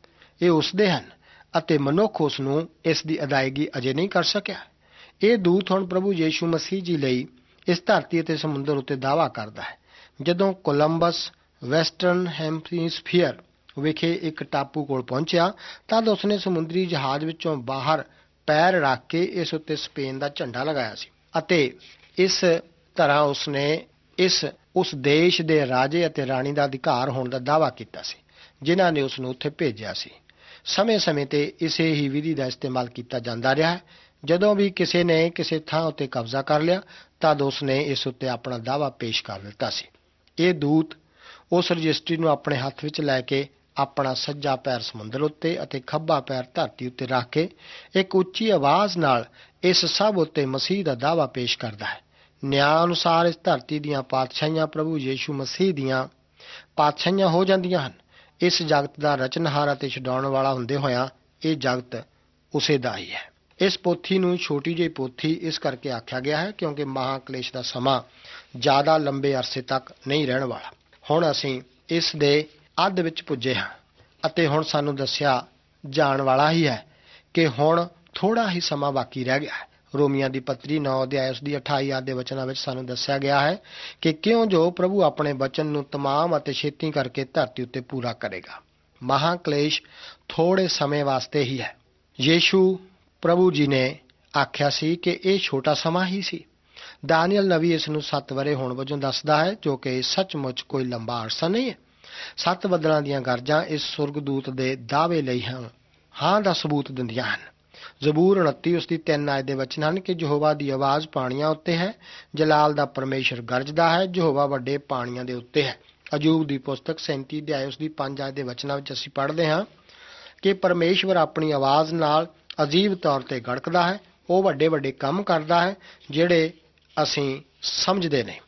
ਇਹ ਉਸਦੇ ਹਨ ਅਤੇ ਮਨੁੱਖ ਉਸ ਨੂੰ ਇਸ ਦੀ ਅਦਾਇਗੀ ਅਜੇ ਨਹੀਂ ਕਰ ਸਕਿਆ। ਇਹ ਦੂਤ ਹੁਣ ਪ੍ਰਭੂ ਯੀਸ਼ੂ ਮਸੀਹ ਜੀ ਲਈ ਇਸ ਧਰਤੀ ਅਤੇ ਸਮੁੰਦਰ ਉੱਤੇ ਦਾਅਵਾ ਕਰਦਾ ਹੈ। ਜਦੋਂ ਕੋਲੰਬਸ ਵੈਸਟਰਨ ਹੈਮਸਫੀਅਰ ਵਿਖੇ ਇੱਕ ਟਾਪੂ ਕੋਲ ਪਹੁੰਚਿਆ ਤਦ ਉਸਨੇ ਸਮੁੰਦਰੀ ਜਹਾਜ਼ ਵਿੱਚੋਂ ਬਾਹਰ ਪੈਰ ਰੱਖ ਕੇ ਇਸ ਉੱਤੇ ਸਪੇਨ ਦਾ ਝੰਡਾ ਲਗਾਇਆ ਸੀ ਅਤੇ ਇਸ ਤਰ੍ਹਾਂ ਉਸਨੇ ਇਸ ਉਸ ਦੇਸ਼ ਦੇ ਰਾਜੇ ਅਤੇ ਰਾਣੀ ਦਾ ਅਧਿਕਾਰ ਹੋਣ ਦਾ ਦਾਅਵਾ ਕੀਤਾ ਸੀ ਜਿਨ੍ਹਾਂ ਨੇ ਉਸ ਨੂੰ ਉੱਥੇ ਭੇਜਿਆ ਸੀ। ਸਮੇਂ-ਸਮੇਂ ਤੇ ਇਸੇ ਹੀ ਵਿਧੀ ਦਾ ਇਸਤੇਮਾਲ ਕੀਤਾ ਜਾਂਦਾ ਰਿਹਾ ਹੈ। ਜਦੋਂ ਵੀ ਕਿਸੇ ਨੇ ਕਿਸੇ ਥਾਂ ਉੱਤੇ ਕਬਜ਼ਾ ਕਰ ਲਿਆ ਤਦ ਉਸਨੇ ਇਸ ਉੱਤੇ ਆਪਣਾ ਦਾਅਵਾ ਪੇਸ਼ ਕਰ ਦਿੱਤਾ ਸੀ। ਇਹ ਦੂਤ ਉਸ ਰਜਿਸਟਰੀ ਨੂੰ ਆਪਣੇ ਹੱਥ ਵਿੱਚ ਲੈ ਕੇ ਆਪਣਾ ਸੱਜਾ ਪੈਰ ਸਮੁੰਦਰ ਉੱਤੇ ਅਤੇ ਖੱਬਾ ਪੈਰ ਧਰਤੀ ਉੱਤੇ ਰੱਖ ਕੇ ਇੱਕ ਉੱਚੀ ਆਵਾਜ਼ ਨਾਲ ਇਸ ਸਭ ਉੱਤੇ ਮਸੀਹ ਦਾ ਦਾਅਵਾ ਪੇਸ਼ ਕਰਦਾ ਹੈ। ਨਿਆਂ ਅਨੁਸਾਰ ਇਸ ਧਰਤੀ ਦੀਆਂ ਪਾਤਸ਼ਾਹੀਆਂ ਪ੍ਰਭੂ ਯੀਸ਼ੂ ਮਸੀਹ ਦੀਆਂ ਪਾਤਸ਼ਾਹੀਆਂ ਹੋ ਜਾਂਦੀਆਂ ਹਨ। ਇਸ ਜਗਤ ਦਾ ਰਚਨਹਾਰ ਅਤੇ ਛਡਾਉਣ ਵਾਲਾ ਹੁੰਦੇ ਹੋਇਆਂ ਇਹ ਜਗਤ ਉਸੇ ਦਾ ਹੀ ਹੈ। ਇਸ ਪੋਥੀ ਨੂੰ ਛੋਟੀ ਜਿਹੀ ਪੋਥੀ ਇਸ ਕਰਕੇ ਆਖਿਆ ਗਿਆ ਹੈ ਕਿਉਂਕਿ ਮਹਾਕਲੇਸ਼ ਦਾ ਸਮਾਂ ਜ਼ਿਆਦਾ ਲੰਬੇ ਅਰਸੇ ਤੱਕ ਨਹੀਂ ਰਹਿਣ ਵਾਲਾ। ਹੁਣ ਅਸੀਂ ਇਸ ਦੇ ਅੱਧ ਵਿੱਚ ਪੁੱਜੇ ਹਾਂ ਅਤੇ ਹੁਣ ਸਾਨੂੰ ਦੱਸਿਆ ਜਾਣ ਵਾਲਾ ਹੀ ਹੈ ਕਿ ਹੁਣ ਥੋੜ੍ਹਾ ਹੀ ਸਮਾਂ ਬਾਕੀ ਰਹਿ ਗਿਆ ਹੈ। ਰੋਮੀਆਂ ਦੀ ਪੱਤਰੀ ਨੌ ਅਧਿਆਇ ਉਸ ਦੀ ਅਠਾਈ ਆਦਿ ਦੇ ਵਚਨਾਂ ਵਿੱਚ ਸਾਨੂੰ ਦੱਸਿਆ ਗਿਆ ਹੈ ਕਿ ਕਿਉਂ ਜੋ ਪ੍ਰਭੂ ਆਪਣੇ ਵਚਨ ਨੂੰ ਤਮਾਮ ਅਤੇ ਛੇਤੀ ਕਰਕੇ ਧਰਤੀ ਉੱਤੇ ਪੂਰਾ ਕਰੇਗਾ। ਮਹਾਕਲੇਸ਼ ਥੋੜ੍ਹੇ ਸਮੇਂ ਵਾਸਤੇ ਹੀ ਹੈ। ਯੀਸ਼ੂ ਪ੍ਰਭੂ ਜੀ ਨੇ ਆਖਿਆ ਸੀ ਕਿ ਇਹ ਛੋਟਾ ਸਮਾਂ ਹੀ ਸੀ। ਦਾਨੀਏਲ ਨਬੀ ਇਸ ਨੂੰ ਸੱਤ ਵਰ੍ਹੇ ਹੋਣ ਵਜੋਂ ਦੱਸਦਾ ਹੈ ਜੋ ਕਿ ਸੱਚਮੁੱਚ ਕੋਈ ਲੰਬਾ ਅਰਸਾ ਨਹੀਂ ਹੈ। ਸੱਤ ਬੱਦਲਾਂ ਦੀਆਂ ਗਰਜਾਂ ਇਸ ਸੁਰਗਦੂਤ ਦੇ ਦਾਅਵੇ ਲਈ ਹਾਂ ਹਾਂ ਦਾ ਸਬੂਤ ਦਿੰਦੀਆਂ ਹਨ। ਜ਼ਬੂਰ ਉਨੱਤੀ ਉਸ ਦੀ ਤਿੰਨ ਆਇਤ ਦੇ ਵਚਨ ਹਨ ਕਿ ਯਹੋਵਾ ਦੀ ਆਵਾਜ਼ ਪਾਣੀਆਂ ਉੱਤੇ ਹੈ, ਜਲਾਲ ਦਾ ਪਰਮੇਸ਼ਰ ਗਰਜਦਾ ਹੈ, ਯਹੋਵਾ ਵੱਡੇ ਪਾਣੀਆਂ ਦੇ ਉੱਤੇ ਹੈ। ਅਯੂਬ ਦੀ ਪੁਸਤਕ ਸੈਂਤੀ ਅਧਿਆਇ ਉਸ ਦੀ ਪੰਜ ਆਇਤ ਦੇ ਵਚਨਾਂ ਵਿੱਚ ਅਸੀਂ ਪੜ੍ਹਦੇ ਹਾਂ ਕਿ ਪਰਮੇਸ਼ਵਰ ਆਪਣੀ ਆਵਾਜ਼ ਨਾਲ ਅਜੀਬ ਤੌਰ ਤੇ ਗੜਕਦਾ ਹੈ। ਉਹ ਵੱਡੇ ਵੱਡੇ ਕੰਮ ਕਰਦਾ ਹੈ ਜਿਹੜੇ ਅਸੀਂ ਸਮਝਦੇ ਨਹੀਂ।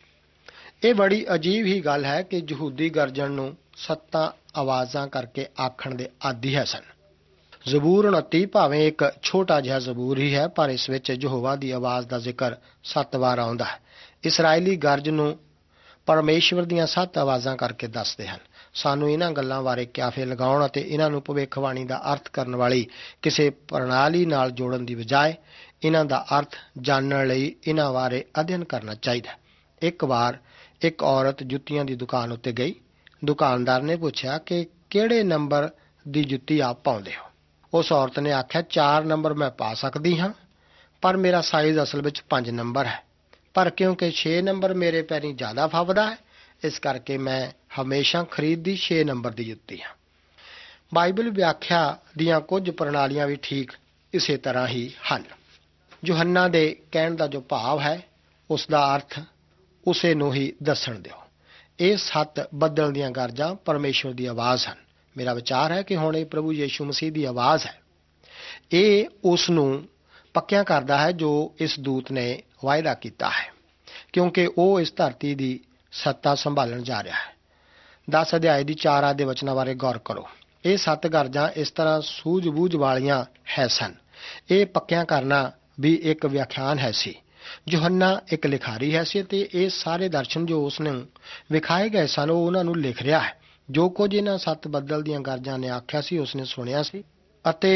ਇਹ ਬੜੀ ਅਜੀਬ ਹੀ ਗੱਲ ਹੈ ਕਿ ਯਹੂਦੀ ਗਰਜਣ ਨੂੰ ਸੱਤਾਂ ਆਵਾਜ਼ਾਂ ਕਰਕੇ ਆਖਣ ਦੇ ਆਦੀ ਹੈ ਸਨ। ਜ਼ਬੂਰ ਉਨੱਤੀ ਭਾਵੇਂ ਇੱਕ ਛੋਟਾ ਜਿਹਾ ਜ਼ਬੂਰ ਹੀ ਹੈ ਪਰ ਇਸ ਵਿੱਚ ਯਹੋਵਾ ਦੀ ਆਵਾਜ਼ ਦਾ ਜ਼ਿਕਰ ਸੱਤ ਵਾਰ ਆਉਂਦਾ ਹੈ। ਇਸਰਾਏਲੀ ਗਰਜ ਨੂੰ ਪਰਮੇਸ਼ਵਰ ਦੀਆਂ ਸੱਤ ਆਵਾਜ਼ਾਂ ਕਰਕੇ ਦੱਸਦੇ ਹਨ। ਸਾਨੂੰ ਇਹਨਾਂ ਗੱਲਾਂ ਬਾਰੇ ਕਿਆਫੇ ਲਗਾਉਣ ਅਤੇ ਇਹਨਾਂ ਨੂੰ ਭਵਿੱਖਬਾਣੀ ਦਾ ਅਰਥ ਕਰਨ ਵਾਲੀ ਕਿਸੇ ਪ੍ਰਣਾਲੀ ਨਾਲ ਜੋੜਨ ਦੀ ਬਜਾਏ ਇਹਨਾਂ ਦਾ ਅਰਥ ਜਾਣਨ ਲਈ ਇਹਨਾਂ ਬਾਰੇ ਅਧਿਐਨ ਕਰਨਾ ਚਾਹੀਦਾ। ਇੱਕ ਵਾਰ ਇੱਕ ਔਰਤ ਜੁੱਤੀਆਂ ਦੀ ਦੁਕਾਨ ਉੱਤੇ ਗਈ। ਦੁਕਾਨਦਾਰ ਨੇ ਪੁੱਛਿਆ ਕਿ ਕਿਹੜੇ ਨੰਬਰ ਦੀ ਜੁੱਤੀ ਆਪ ਪਾਉਂਦੇ ਹੋ। ਉਸ ਔਰਤ ਨੇ ਆਖਿਆ ਚਾਰ ਨੰਬਰ ਮੈਂ ਪਾ ਸਕਦੀ ਹਾਂ ਪਰ ਮੇਰਾ ਸਾਈਜ਼ ਅਸਲ ਵਿੱਚ ਪੰਜ ਨੰਬਰ ਹੈ, ਪਰ ਕਿਉਂਕਿ ਛੇ ਨੰਬਰ ਮੇਰੇ ਪੈਰੀਂ ਜ਼ਿਆਦਾ ਫੱਬਦਾ ਹੈ ਇਸ ਕਰਕੇ ਮੈਂ ਹਮੇਸ਼ਾ ਖਰੀਦਦੀ ਛੇ ਨੰਬਰ ਦੀ ਜੁੱਤੀ ਹਾਂ। ਬਾਈਬਲ ਵਿਆਖਿਆ ਦੀਆਂ ਕੁਝ ਪ੍ਰਣਾਲੀਆਂ ਵੀ ਠੀਕ ਇਸੇ ਤਰ੍ਹਾਂ ਹੀ ਹਨ। ਯੂਹੰਨਾ ਦੇ ਕਹਿਣ ਦਾ ਜੋ ਭਾਵ ਹੈ ਉਸ ਦਾ ਅਰਥ ਉਸੇ ਨੂੰ ਹੀ ਦੱਸਣ ਦਿਓ। ਇਹ ਸੱਤ ਬੱਦਲ ਦੀਆਂ ਗਰਜਾਂ ਪਰਮੇਸ਼ਵਰ ਦੀ ਆਵਾਜ਼ ਹਨ। ਮੇਰਾ ਵਿਚਾਰ ਹੈ ਕਿ ਹੁਣ ਇਹ ਪ੍ਰਭੂ ਯੀਸ਼ੂ ਮਸੀਹ ਦੀ ਆਵਾਜ਼ ਹੈ। ਇਹ ਉਸ ਨੂੰ ਪੱਕਿਆਂ ਕਰਦਾ ਹੈ ਜੋ ਇਸ ਦੂਤ ਨੇ ਵਾਅਦਾ ਕੀਤਾ ਹੈ ਕਿਉਂਕਿ ਉਹ ਇਸ ਧਰਤੀ ਦੀ ਸੱਤਾ ਸੰਭਾਲਣ ਜਾ ਰਿਹਾ ਹੈ। ਦਸ ਅਧਿਆਏ ਦੀ ਚਾਰ ਆਦਿ ਦੇ ਵਚਨਾਂ ਬਾਰੇ ਗੌਰ ਕਰੋ। ਇਹ ਸੱਤ ਗਰਜਾਂ ਇਸ ਤਰ੍ਹਾਂ ਸੂਝ-ਬੂਝ ਵਾਲੀਆਂ ਹੈ ਸਨ। ਇਹ ਪੱਕਿਆਂ ਕਰਨਾ ਵੀ ਇੱਕ ਵਿਆਖਿਆਨ ਹੈ ਸੀ। ਯੂਹੰਨਾ ਇੱਕ ਲਿਖਾਰੀ ਹੈ ਸੀ ਅਤੇ ਇਹ ਸਾਰੇ ਦਰਸ਼ਨ ਜੋ ਉਸ ਨੂੰ ਵਿਖਾਏ ਗਏ ਸਨ ਉਹ ਉਹਨਾਂ ਨੂੰ ਲਿਖ ਰਿਹਾ ਹੈ। ਜੋ ਕੁਝ ਇਹਨਾਂ ਸੱਤ ਬੱਦਲ ਦੀਆਂ ਗਰਜਾਂ ਨੇ ਆਖਿਆ ਸੀ ਉਸਨੇ ਸੁਣਿਆ ਸੀ ਅਤੇ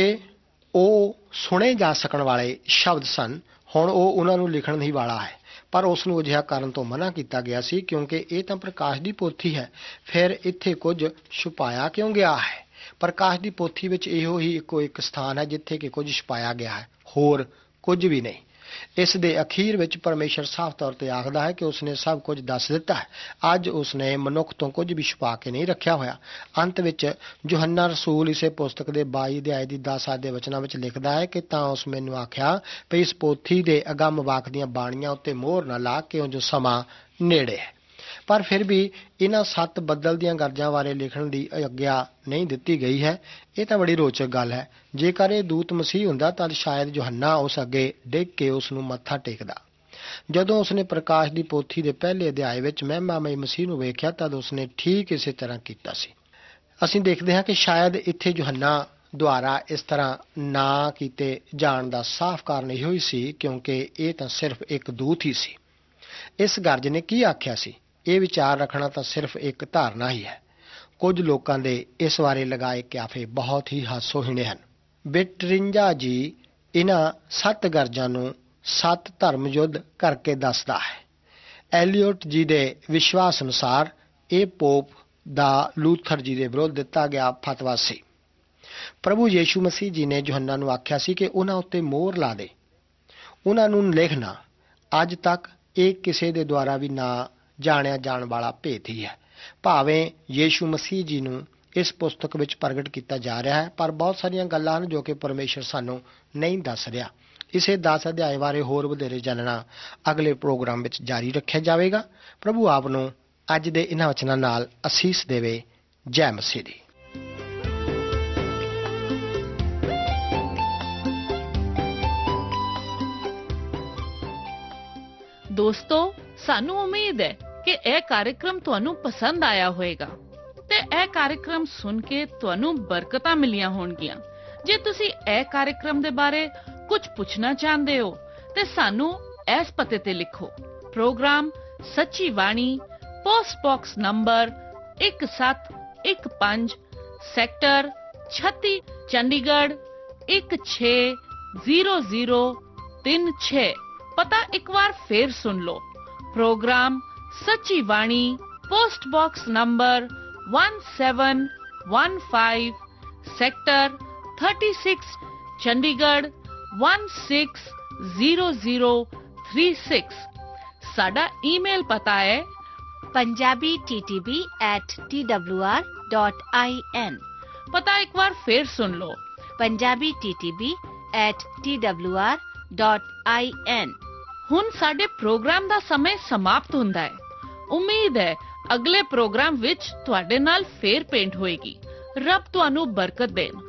ਉਹ ਸੁਣੇ ਜਾ ਸਕਣ ਵਾਲੇ ਸ਼ਬਦ ਸਨ। ਹੁਣ ਉਹ ਉਹਨਾਂ ਨੂੰ ਲਿਖਣ ਹੀ ਵਾਲਾ ਹੈ ਪਰ ਉਸ ਨੂੰ ਅਜਿਹਾ ਕਰਨ ਤੋਂ ਮਨ੍ਹਾ ਕੀਤਾ ਗਿਆ ਸੀ ਕਿਉਂਕਿ ਇਹ ਤਾਂ ਪ੍ਰਕਾਸ਼ ਦੀ ਪੋਥੀ ਹੈ। ਫਿਰ ਇੱਥੇ ਕੁਝ ਛੁਪਾਇਆ ਕਿਉਂ ਗਿਆ ਹੈ? ਪ੍ਰਕਾਸ਼ ਦੀ ਪੋਥੀ ਵਿੱਚ ਇਹੋ ਹੀ ਇੱਕੋ ਇੱਕ ਸਥਾਨ ਹੈ ਜਿੱਥੇ ਕਿ ਕੁਝ ਛੁਪਾਇਆ ਗਿਆ ਹੈ, ਹੋਰ ਕੁਝ ਵੀ ਨਹੀਂ। ਇਸ ਦੇ ਅਖੀਰ ਵਿੱਚ ਪਰਮੇਸ਼ਰ ਸਾਫ਼ ਤੌਰ ਤੇ ਆਖਦਾ ਹੈ ਕਿ ਉਸਨੇ ਸਭ ਕੁਝ ਦੱਸ ਦਿੱਤਾ ਹੈ। ਅੱਜ ਉਸਨੇ ਮਨੁੱਖ ਤੋਂ ਕੁਝ ਵੀ ਛੁਪਾ ਕੇ ਨਹੀਂ ਰੱਖਿਆ ਹੋਇਆ। ਅੰਤ ਵਿੱਚ ਯੂਹੰਨਾ ਰਸੂਲ ਇਸੇ ਪੁਸਤਕ ਦੇ ਬਾਈ ਅਧਿਆਏ ਦੀ ਦਸ ਆਦਿ ਦੇ ਵਚਨਾਂ ਵਿੱਚ ਲਿਖਦਾ ਹੈ ਕਿ ਤਾਂ ਉਸ ਮੈਨੂੰ ਆਖਿਆ ਵੀ ਇਸ ਪੋਥੀ ਦੇ ਅਗੰਮ ਵਾਕ ਦੀਆਂ ਬਾਣੀਆਂ ਉੱਤੇ ਮੋਹਰ ਨਾ ਲਾ ਕਿਉਂ ਜੋ ਸਮਾਂ ਨੇੜੇ ਹੈ। ਪਰ ਫਿਰ ਵੀ ਇਹਨਾਂ ਸੱਤ ਬੱਦਲ ਦੀਆਂ ਗਰਜਾਂ ਬਾਰੇ ਲਿਖਣ ਦੀ ਆਗਿਆ ਨਹੀਂ ਦਿੱਤੀ ਗਈ ਹੈ। ਇਹ ਤਾਂ ਬੜੀ ਰੋਚਕ ਗੱਲ ਹੈ। ਜੇਕਰ ਇਹ ਦੂਤ ਮਸੀਹ ਹੁੰਦਾ ਤਾਂ ਸ਼ਾਇਦ ਯੂਹੰਨਾ ਉਸ ਅੱਗੇ ਡਿੱਗ ਕੇ ਉਸ ਨੂੰ ਮੱਥਾ ਟੇਕਦਾ। ਜਦੋਂ ਉਸਨੇ ਪ੍ਰਕਾਸ਼ ਦੀ ਪੋਥੀ ਦੇ ਪਹਿਲੇ ਅਧਿਆਇ ਵਿੱਚ ਮਹਿਮਾਮਈ ਮਸੀਹ ਨੂੰ ਵੇਖਿਆ ਤਦ ਉਸਨੇ ਠੀਕ ਇਸੇ ਤਰ੍ਹਾਂ ਕੀਤਾ ਸੀ। ਅਸੀਂ ਦੇਖਦੇ ਹਾਂ ਕਿ ਸ਼ਾਇਦ ਇੱਥੇ ਯੋਹੰਨਾ ਦੁਆਰਾ ਇਸ ਤਰ੍ਹਾਂ ਨਾ ਕੀਤੇ ਜਾਣ ਦਾ ਸਾਫ਼ ਕਾਰਨ ਇਹੋ ਹੀ ਸੀ ਕਿਉਂਕਿ ਇਹ ਤਾਂ ਸਿਰਫ ਇੱਕ ਦੂਤ ਹੀ ਸੀ। ਇਸ ਗਰਜ ਨੇ ਕੀ ਆਖਿਆ ਸੀ? ਇਹ ਵਿਚਾਰ ਰੱਖਣਾ ਤਾਂ ਸਿਰਫ ਇੱਕ ਧਾਰਨਾ ਹੀ ਹੈ। ਕੁਝ ਲੋਕਾਂ ਦੇ ਇਸ ਬਾਰੇ ਲਗਾਏ ਕਿਆਫੇ ਬਹੁਤ ਹੀ ਹਾਸੋਹੀਣੇ ਹਨ। ਬਿਟਰਿੰਜਾ ਜੀ ਇਹਨਾਂ ਸੱਤ ਗਰਜਾਂ ਨੂੰ ਸੱਤ ਧਰਮ ਯੁੱਧ ਕਰਕੇ ਦੱਸਦਾ ਹੈ। ਐਲੀਓਟ ਜੀ ਦੇ ਵਿਸ਼ਵਾਸ ਅਨੁਸਾਰ ਇਹ ਪੋਪ ਦਾ ਲੂਥਰ ਜੀ ਦੇ ਵਿਰੁੱਧ ਦਿੱਤਾ ਗਿਆ ਫਤਵਾ ਸੀ। ਪ੍ਰਭੂ ਯੀਸ਼ੂ ਮਸੀਹ ਜੀ ਨੇ ਯੋਹੰਨਾ ਨੂੰ ਆਖਿਆ ਸੀ ਕਿ ਉਹਨਾਂ ਉੱਤੇ ਮੋਹਰ ਲਾ ਦੇ, ਉਹਨਾਂ ਨੂੰ ਲਿਖਣਾ। ਅੱਜ ਤੱਕ ਇਹ ਕਿਸੇ ਦੇ ਦੁਆਰਾ ਵੀ ਨਾ ਜਾਣਿਆ ਜਾਣ ਵਾਲਾ ਭੇਤ ਹੀ ਹੈ। ਭਾਵੇਂ ਯੀਸ਼ੂ ਮਸੀਹ ਜੀ ਨੂੰ ਇਸ ਪੁਸਤਕ ਵਿੱਚ ਪ੍ਰਗਟ ਕੀਤਾ ਜਾ ਰਿਹਾ ਹੈ, ਪਰ ਬਹੁਤ ਸਾਰੀਆਂ ਗੱਲਾਂ ਹਨ ਜੋ ਕਿ ਪਰਮੇਸ਼ਰ ਸਾਨੂੰ ਨਹੀਂ ਦੱਸ ਰਿਹਾ। ਇਸੇ ਦਸ ਅਧਿਆਏ ਬਾਰੇ ਹੋਰ ਵਧੇਰੇ ਜਾਣਨਾ ਅਗਲੇ ਪ੍ਰੋਗਰਾਮ ਵਿੱਚ ਜਾਰੀ ਰੱਖਿਆ ਜਾਵੇਗਾ। ਪ੍ਰਭੂ ਆਪ ਨੂੰ ਅੱਜ ਦੇ ਇਹਨਾਂ ਵਚਨਾਂ ਨਾਲ ਅਸੀਸ ਦੇਵੇ। ਜੈ ਮਸੀਹ ਦੀ। ਦੋਸਤੋ, ਸਾਨੂੰ ਉਮੀਦ ਹੈ ਕਿ ਇਹ ਕਾਰਜਕ੍ਰਮ ਤੁਹਾਨੂੰ ਪਸੰਦ ਆਇਆ ਹੋਵੇਗਾ ਤੇ ਇਹ ਕਾਰਜਕ੍ਰਮ ਸੁਣ ਕੇ ਤੁਹਾਨੂੰ ਬਰਕਤਾਂ ਮਿਲੀਆਂ ਹੋਣਗੀਆਂ। ਜੇ ਤੁਸੀਂ ਇਹ ਕਾਰਜਕ੍ਰਮ ਦੇ ਬਾਰੇ ਕੁਝ ਪੁੱਛਣਾ ਚਾਹੁੰਦੇ ਹੋ ਤੇ ਸਾਨੂੰ ਇਸ ਪਤੇ ਤੇ ਲਿਖੋ। ਪ੍ਰੋਗਰਾਮ ਸੱਚੀ ਬਾਣੀ, ਪੋਸਟ ਬਾਕਸ ਨੰਬਰ ਇੱਕ ਸੱਤ ਇੱਕ ਪੰਜ, ਸੈਕਟਰ ਛੱਤੀ, ਚੰਡੀਗੜ੍ਹ ਇੱਕ ਛੇ ਜ਼ੀਰੋ ਜ਼ੀਰੋ ਤਿੰਨ ਛੇ। ਪਤਾ ਇੱਕ ਵਾਰ ਫੇਰ ਸੁਣ ਲਓ। ਪ੍ਰੋਗਰਾਮ ਸੱਚੀ ਬਾਣੀ, ਪੋਸਟ ਬਾਕਸ ਨੰਬਰ ਇੱਕ ਸੱਤ ਇੱਕ ਪੰਜ, ਸੈਕਟਰ ਛੱਤੀ, ਚੰਡੀਗੜ੍ਹ ਇੱਕ ਛੇ ਜ਼ੀਰੋ ਜ਼ੀਰੋ ਤਿੰਨ ਛੇ। ਸਾਡਾ ਈਮੇਲ ਪਤਾ ਹੈ punjabi t t b at t w r dot i n। ਪਤਾ ਇੱਕ ਵਾਰ ਫੇਰ ਸੁਣ ਲਓ punjabi t t b at t w r dot i n। ਹੁਣ ਸਾਡੇ ਪ੍ਰੋਗਰਾਮ ਦਾ ਸਮੇਂ ਸਮਾਪਤ ਹੁੰਦਾ ਹੈ। ਉਮੀਦ ਹੈ ਅਗਲੇ ਪ੍ਰੋਗਰਾਮ ਵਿੱਚ ਤੁਹਾਡੇ ਨਾਲ ਫੇਰ ਭੇਂਟ ਹੋਏਗੀ। ਰੱਬ ਤੁਹਾਨੂੰ ਬਰਕਤ ਦੇਣ।